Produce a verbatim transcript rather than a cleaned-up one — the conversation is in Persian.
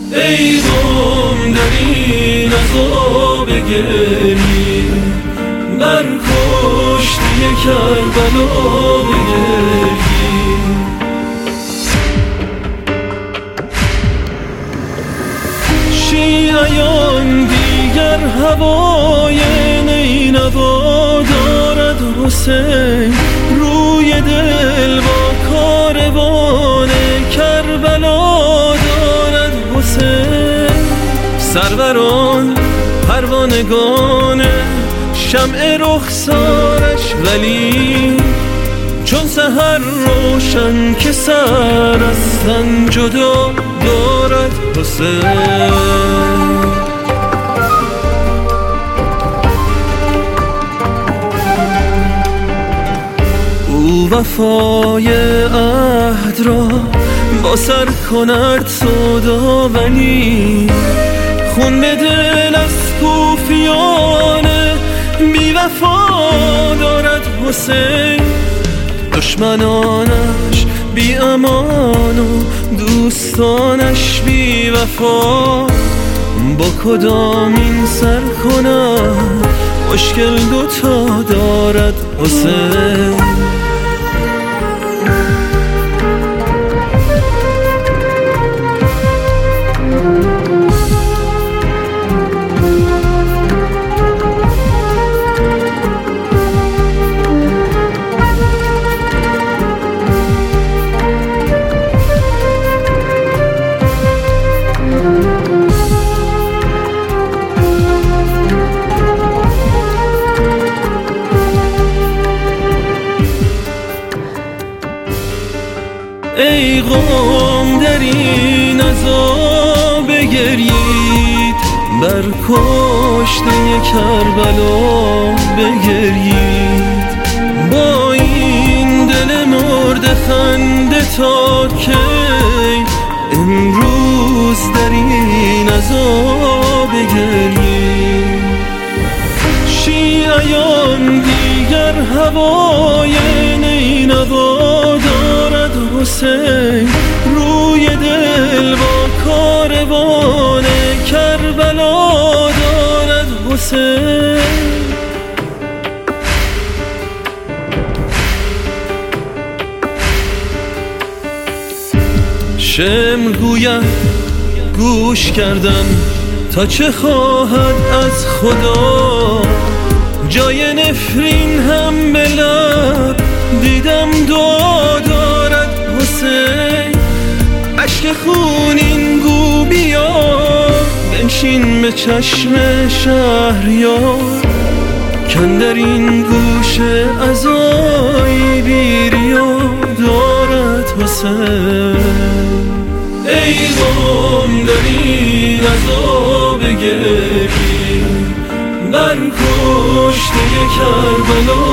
ای غم در این عذاب گریه، بر کشتی کربلا بگریه. شیعیان دیگر هوای نینوا دارد حسین، روی دل با کاروان کربلا دارد حسین. سروران پروانگان شمع رخسارش، ولی چون سحر روشن که سر از تن جدا دارد حسین. او وفای عهد را با سر کند سودا، ولی خون به دل از کوفیان بی وفا دارد حسین. دشمنانش بی امان و دوستانش بی وفا، با کدام این سر کنم مشکل دوتا دارد حسین. ای قوم در این عذاب بگرید، بر کشته کربلا بگرید. با این دل مرده خنده تا کی، امروز در این عذاب بگرید. شیعیان دیگر هوای نینوا دارد حسین، روی دل با کاروان کربلا دارد حسین. شمر گوید گوش کردم تا چه خواهد از خدا، جای نفرین هم به لب دیدم دعا دارد حسین. اشک خونین گو بیا بنشین به چشم شهریار، کن در این گوشه عزایی بیریا دارد حسین. ای غم در این عذاب گریه، بر کشته کربلا